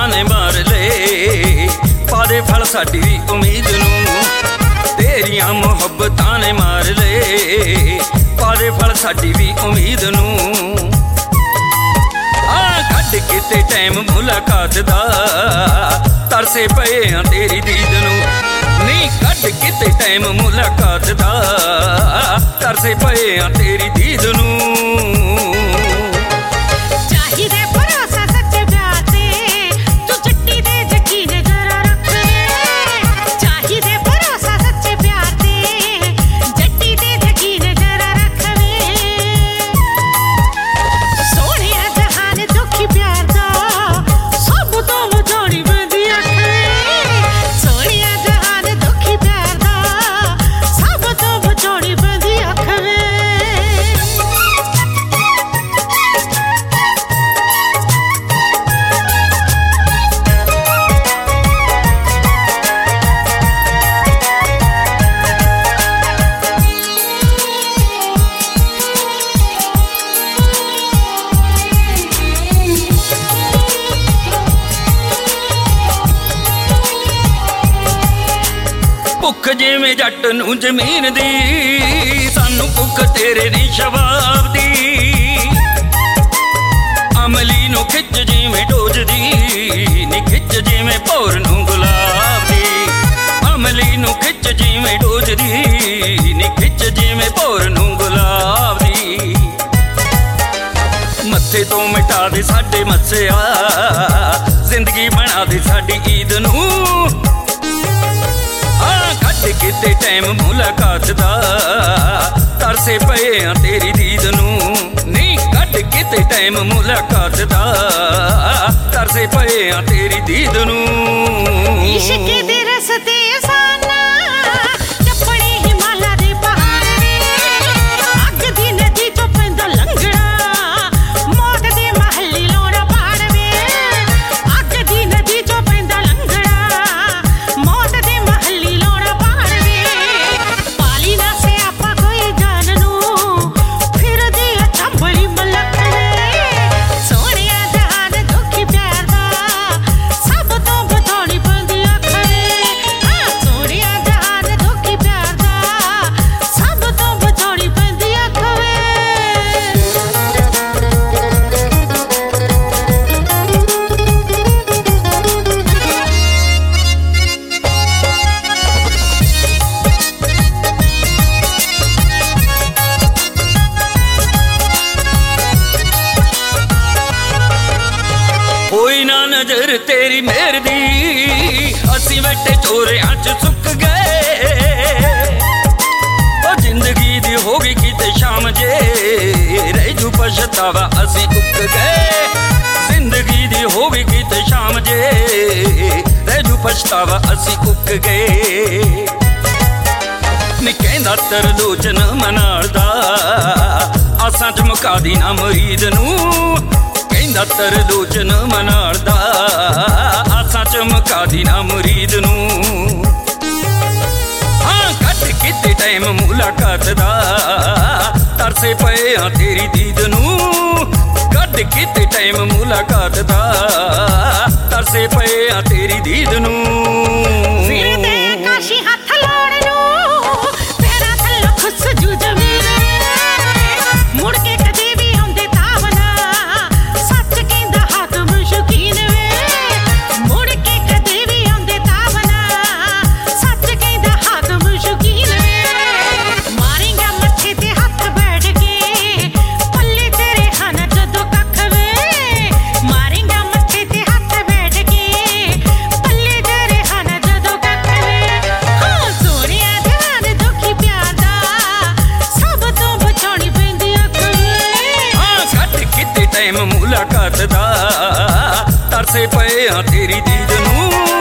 ताने मार ले, पादे फल साडी उम्मीद नूं। तेरियां मुहब्बतां ने मार ले, पादे फल साडी भी उम्मीद नूं। कढ किते टाइम मुलाकात दा, तरसे पए हां तेरी दीद नूं। नी कढ किते टाइम मुलाकात दा, तरसे पए हां तेरी दीद नूं। भुख जिवें जट नूं जमीन दी, सानू भुख तेरे नी शबाब दी। अमली नूं खिच जिवें डोज दी, नी खिच जिवें भौर नूं गुलाब दी। अमली नूं खिच जिवें डोज दी, नी खिच जिवें भौर नूं गुलाब दी। मत्थे तो मिटा दे साडे मस्सिया, जिंदगी बना दे साडी ईद नूं। कढ किते टाइम मुलाकात दा, तरसे पए हां तेरी दीद नूं। नी कढ किते टाइम मुलाकात दा, तरसे पए हां तेरी दीद नूं। इश्क दे रस्ते साना टप्पणे हिमाला दे पहाड़ वे, अग दी नदी चों पैंदा लंघड़ा, मौत दे महली लोरा पार वे। अग दी नदी चों पैंदा लंघड़ा, मौत दे महली लोरा पार वे। पाली ना से आपा कोई जान नूं, फिर दे चंबली मलक वे। सोहणिया जहान दुखी प्यार दा, सब तो बतौणी पैंदी अख वे। सोहणिया जहान दुखी प्यार दा, सब तो बतौणी पैंदी अख वे। होई ना नजर तेरी मेहर दी, असी वटे चोरियां च सुक गए। ओ जिंदगी दी हो गई किते शाम जे, रह जू पछतावा असी उक गए। जिंदगी दी हो गई किते शाम जे, रह जू पछतावा असी उक गए। नी कहंदा तरलोचन मनाल दा, आसां च मुका दी ना मुरीद नूं। कहंदा तरलोचन मनाल दा, आसां च मुका दी ना मुरीद नूं। कढ किते टाइम मुलाकात दा, तरसे पए हां तेरी दीद नूं। कढ किते टाइम मुलाकात दा, तरसे पए हां तेरी दीद नूं। फिरदे काशी हथ लाड़ नूं, पैरां थल्लों खुस जू जमीन वे। मुड़ के कदे भी आउंदे तावना, सच कहंदा हाकम शौकीन वे। मुड़ के कदे भी आउंदे तावना, सच कहंदा हाकम शौकीन वे। मारेंगा मत्थे ते हथ बैठ के, पल्ले तेरे हन जदों कख वे। मारेंगा मत्थे ते हथ बैठ के, पल्ले तेरे हन जदों कख वे। सोहणिया जहान दुखी प्यार दा, सब तो बचाउणी पैंदी अख वे। कढ किते टाइम मुलाकात दा, तरसे पए हां तेरी दीद नूं।